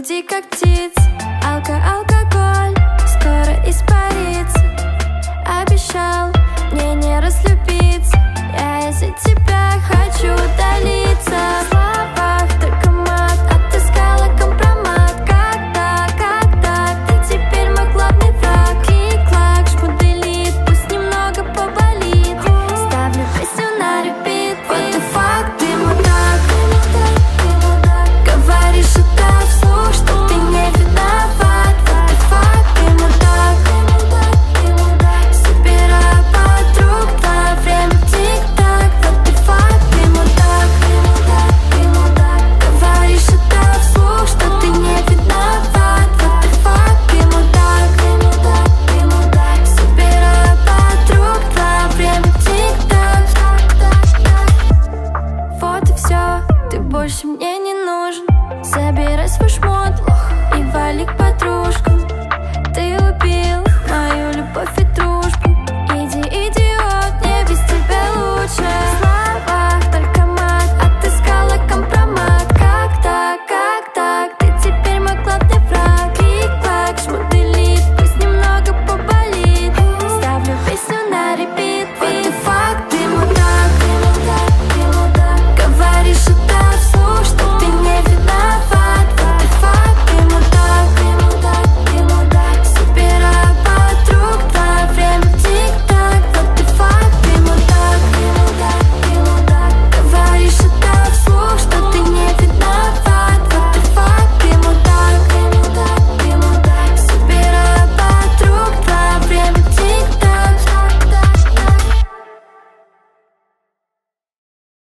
груди, как птиц. Алкоголь скоро испарится. Обещал мне не разлюбиться. Я из-за тебя хочу удалиться. В словах только мат, отыскала компромат. Когда ты теперь мой главный враг. Клик-клак, шмуделит, пусть немного поболит. Ставлю песню на репит. What the fuck, ты мудак. Говоришь это вслух, что ты не виноват. What the fuck, ты мудак. Собираю подруг, твое время тик-так. What the fuck, ты мудак. Говоришь это вслух, что ты не виноват. What the fuck, ты мудак. Собираю подруг, твое время тик-так. Вот и все, ты больше мне не нужен. Забирай свой шмот и вали к подружкам. Ты убил мою любовь.